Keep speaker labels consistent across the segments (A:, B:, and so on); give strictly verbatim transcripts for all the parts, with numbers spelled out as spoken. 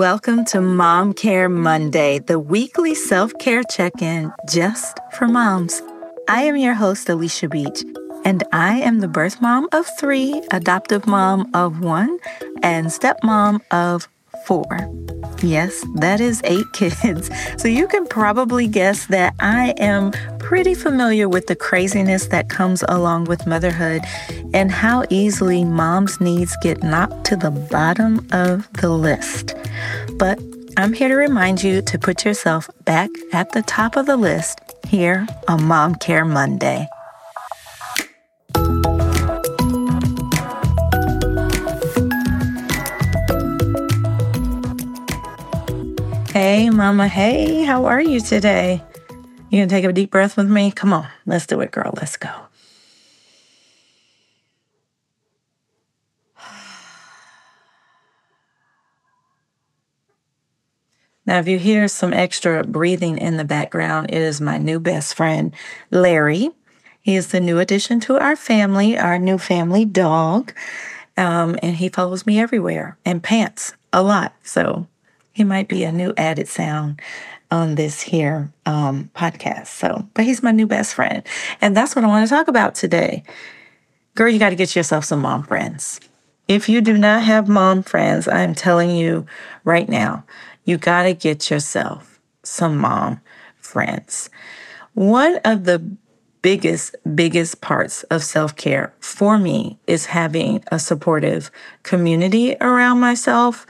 A: Welcome to Mom Care Monday, the weekly self-care check-in just for moms. I am your host, Alicia Beach, and I am the birth mom of three, adoptive mom of one, and stepmom of four. Yes, that is eight kids. So you can probably guess that I am pretty familiar with the craziness that comes along with motherhood and how easily mom's needs get knocked to the bottom of the list. But I'm here to remind you to put yourself back at the top of the list here on Mom Care Monday. Hey, mama. Hey, how are you today? You gonna take a deep breath with me? Come on, let's do it, girl. Let's go. Now, if you hear some extra breathing in the background, it is my new best friend, Larry. He is the new addition to our family, our new family dog. Um, and he follows me everywhere and pants a lot. So he might be a new added sound on this here um, podcast. So, but he's my new best friend. And that's what I want to talk about today. Girl, you got to get yourself some mom friends. If you do not have mom friends, I'm telling you right now, you got to get yourself some mom friends. One of the biggest, biggest parts of self-care for me is having a supportive community around myself.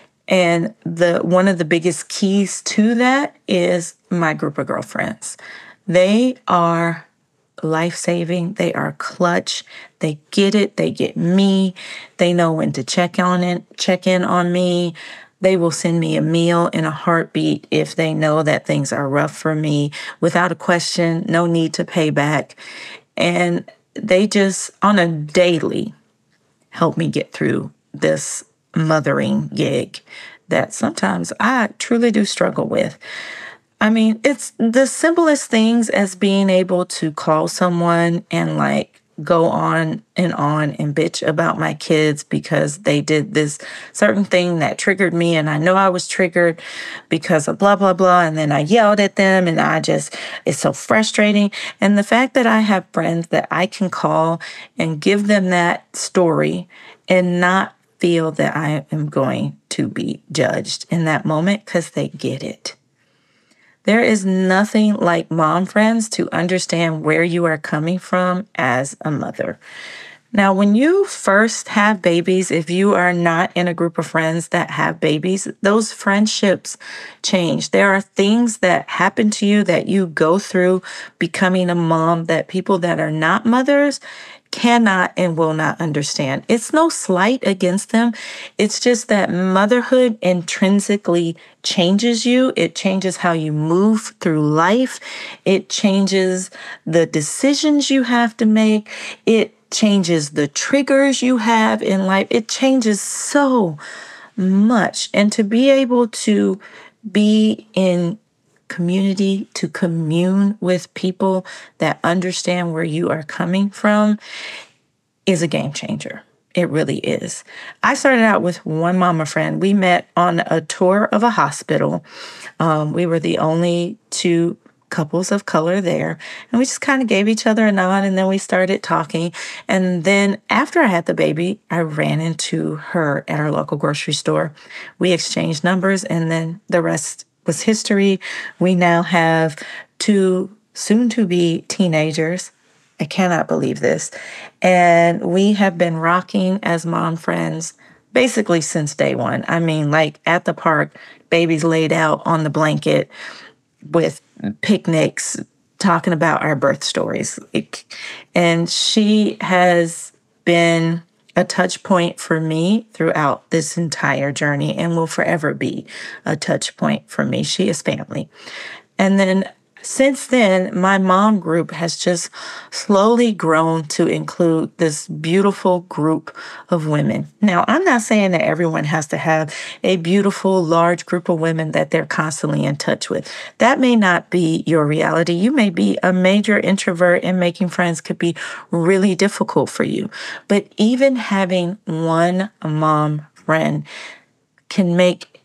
A: And the one of the biggest keys to that is my group of girlfriends. They are life-saving. They are clutch. They get it. They get me. They know when to check on it, check in on me. They will send me a meal in a heartbeat if they know that things are rough for me without a question, no need to pay back. And they just, on a daily, help me get through this mothering gig that sometimes I truly do struggle with. I mean, it's the simplest things as being able to call someone and like go on and on and bitch about my kids because they did this certain thing that triggered me. And I know I was triggered because of blah, blah, blah. And then I yelled at them and I just, it's so frustrating. And the fact that I have friends that I can call and give them that story and not feel that I am going to be judged in that moment because they get it. There is nothing like mom friends to understand where you are coming from as a mother. Now, when you first have babies, if you are not in a group of friends that have babies, those friendships change. There are things that happen to you that you go through becoming a mom that people that are not mothers cannot and will not understand. It's no slight against them. It's just that motherhood intrinsically changes you. It changes how you move through life. It changes the decisions you have to make. It changes the triggers you have in life. It changes so much. And to be able to be in community, to commune with people that understand where you are coming from is a game changer. It really is. I started out with one mama friend. We met on a tour of a hospital. Um, we were the only two couples of color there. And we just kind of gave each other a nod and then we started talking. And then after I had the baby, I ran into her at our local grocery store. We exchanged numbers and then the rest was history. We now have two soon-to-be teenagers. I cannot believe this. And we have been rocking as mom friends basically since day one. I mean, like at the park, babies laid out on the blanket with picnics, talking about our birth stories. And she has been a touch point for me throughout this entire journey and will forever be a touch point for me. She is family. And then since then, my mom group has just slowly grown to include this beautiful group of women. Now, I'm not saying that everyone has to have a beautiful, large group of women that they're constantly in touch with. That may not be your reality. You may be a major introvert and making friends could be really difficult for you. But even having one mom friend can make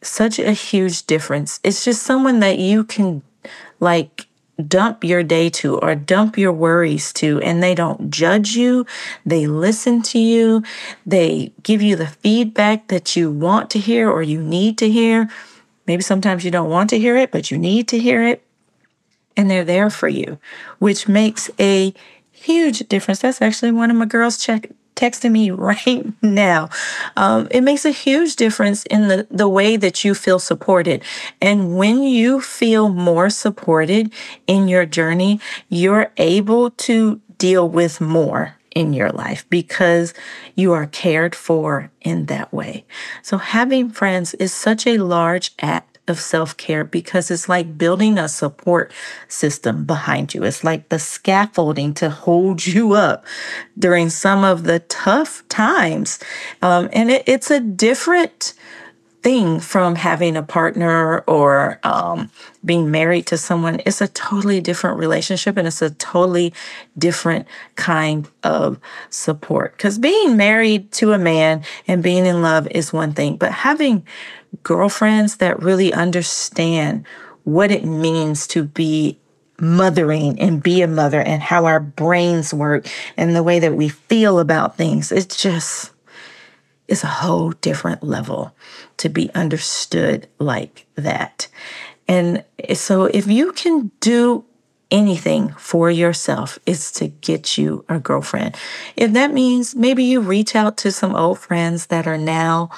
A: such a huge difference. It's just someone that you can like dump your day to or dump your worries to, and they don't judge you. They listen to you. They give you the feedback that you want to hear or you need to hear. Maybe sometimes you don't want to hear it, but you need to hear it. And they're there for you, which makes a huge difference. That's actually one of my girls check, texting me right now. Um, it makes a huge difference in the, the way that you feel supported. And when you feel more supported in your journey, you're able to deal with more in your life because you are cared for in that way. So having friends is such a large act of self-care because it's like building a support system behind you. It's like the scaffolding to hold you up during some of the tough times. Um, and it, it's a different thing from having a partner or um, being married to someone. It's a totally different relationship and it's a totally different kind of support. Because being married to a man and being in love is one thing, but having girlfriends that really understand what it means to be mothering and be a mother and how our brains work and the way that we feel about things. It's just, it's a whole different level to be understood like that. And so if you can do anything for yourself, it's to get you a girlfriend. If that means maybe you reach out to some old friends that are now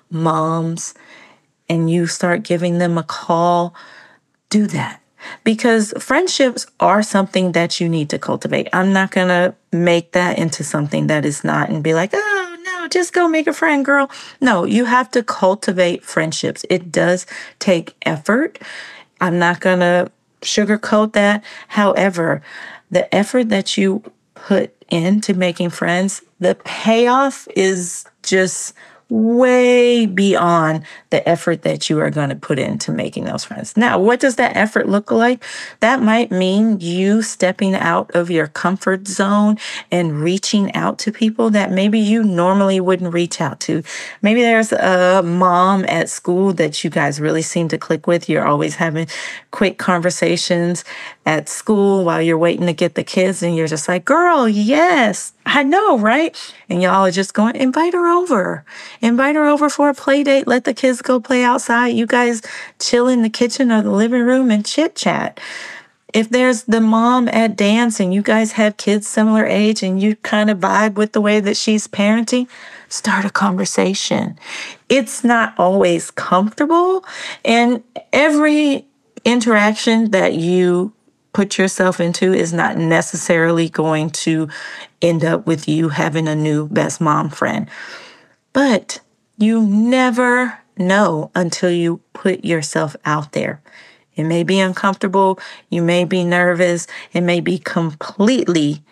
A: moms and you start giving them a call, do that. Because friendships are something that you need to cultivate. I'm not going to make that into something that is not and be like, oh, no, just go make a friend, girl. No, you have to cultivate friendships. It does take effort. I'm not going to sugarcoat that. However, the effort that you put into making friends, the payoff is just way beyond the effort that you are going to put into making those friends. Now, what does that effort look like? That might mean you stepping out of your comfort zone and reaching out to people that maybe you normally wouldn't reach out to. Maybe there's a mom at school that you guys really seem to click with. You're always having quick conversations at school while you're waiting to get the kids, and you're just like, girl, yes, I know, right? And y'all are just going, invite her over. Invite her over for a play date. Let the kids go play outside. You guys chill in the kitchen or the living room and chit chat. If there's the mom at dance and you guys have kids similar age and you kind of vibe with the way that she's parenting, start a conversation. It's not always comfortable, and every interaction that you put yourself into is not necessarily going to end up with you having a new best mom friend. But you never know until you put yourself out there. It may be uncomfortable. You may be nervous. It may be completely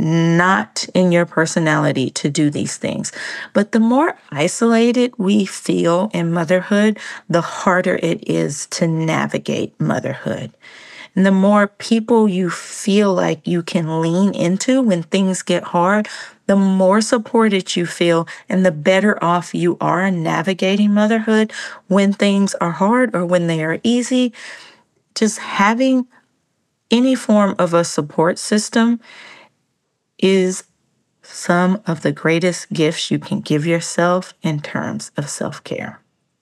A: not in your personality to do these things. But the more isolated we feel in motherhood, the harder it is to navigate motherhood. And the more people you feel like you can lean into when things get hard, the more supported you feel and the better off you are navigating motherhood when things are hard or when they are easy. Just having any form of a support system is some of the greatest gifts you can give yourself in terms of self-care.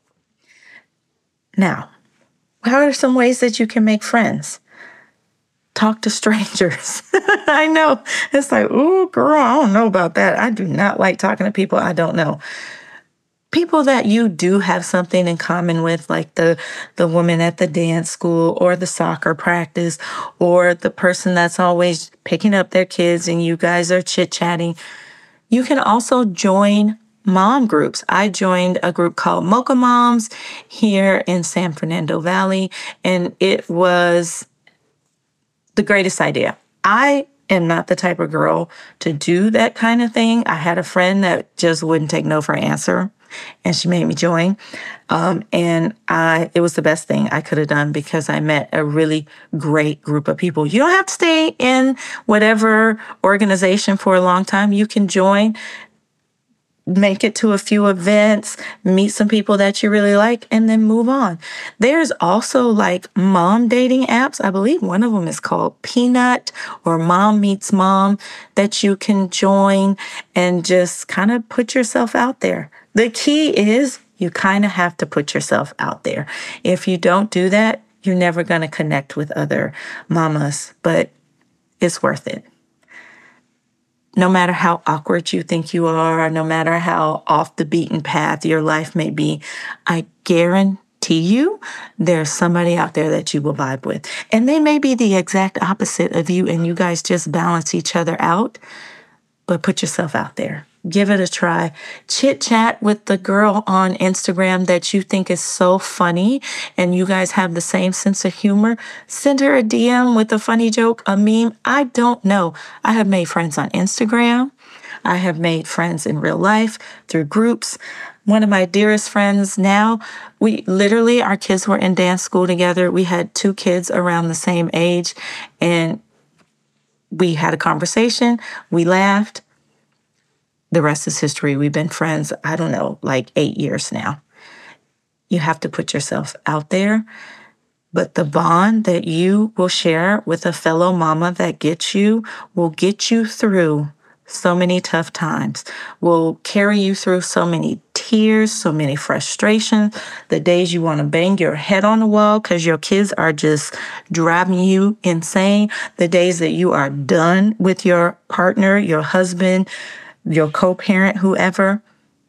A: Now, what are some ways that you can make friends? Talk to strangers. I know. It's like, oh, girl, I don't know about that. I do not like talking to people I don't know. People that you do have something in common with, like the, the woman at the dance school or the soccer practice or the person that's always picking up their kids and you guys are chit-chatting. You can also join mom groups. I joined a group called Mocha Moms here in San Fernando Valley, and it was the greatest idea. I am not the type of girl to do that kind of thing. I had a friend that just wouldn't take no for an answer, and she made me join. Um, and I, it was the best thing I could have done because I met a really great group of people. You don't have to stay in whatever organization for a long time. You can join make it to a few events, meet some people that you really like, and then move on. There's also like mom dating apps. I believe one of them is called Peanut or Mom Meets Mom that you can join and just kind of put yourself out there. The key is you kind of have to put yourself out there. If you don't do that, you're never going to connect with other mamas, but it's worth it. No matter how awkward you think you are, no matter how off the beaten path your life may be, I guarantee you there's somebody out there that you will vibe with. And they may be the exact opposite of you, and you guys just balance each other out, but put yourself out there. Give it a try. Chit chat with the girl on Instagram that you think is so funny and you guys have the same sense of humor. Send her a D M with a funny joke, a meme. I don't know. I have made friends on Instagram. I have made friends in real life through groups. One of my dearest friends now, we literally, our kids were in dance school together. We had two kids around the same age and we had a conversation. We laughed. The rest is history. We've been friends, I don't know, like eight years now. You have to put yourself out there. But the bond that you will share with a fellow mama that gets you will get you through so many tough times, will carry you through so many tears, so many frustrations, the days you want to bang your head on the wall because your kids are just driving you insane, the days that you are done with your partner, your husband, your co-parent, whoever.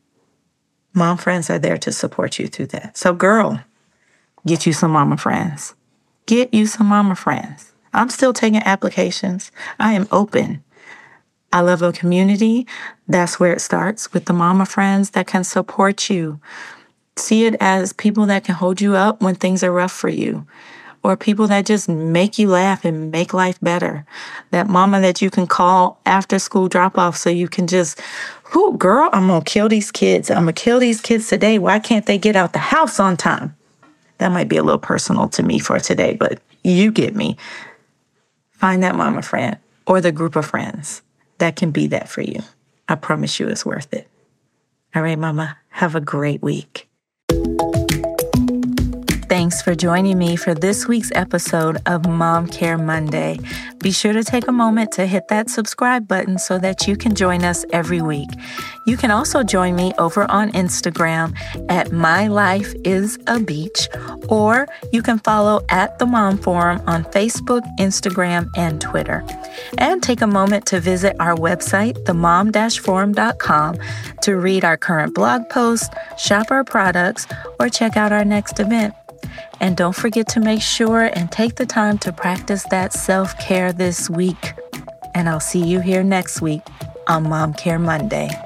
A: Mom friends are there to support you through that. So girl, get you some mama friends. Get you some mama friends. I'm still taking applications. I am open. I love a community. That's where it starts, with the mama friends that can support you. See it as people that can hold you up when things are rough for you, or people that just make you laugh and make life better. That mama that you can call after school drop off so you can just, whoo, girl, I'm going to kill these kids. I'm going to kill these kids today. Why can't they get out the house on time? That might be a little personal to me for today, but you get me. Find that mama friend or the group of friends that can be that for you. I promise you it's worth it. All right, mama, have a great week. Thanks for joining me for this week's episode of Mom Care Monday. Be sure to take a moment to hit that subscribe button so that you can join us every week. You can also join me over on Instagram at My Life is a Beach, or you can follow at The Mom Forum on Facebook, Instagram, and Twitter. And take a moment to visit our website, the mom dash forum dot com, to read our current blog posts, shop our products, or check out our next event. And don't forget to make sure and take the time to practice that self-care this week. And I'll see you here next week on Mom Care Monday.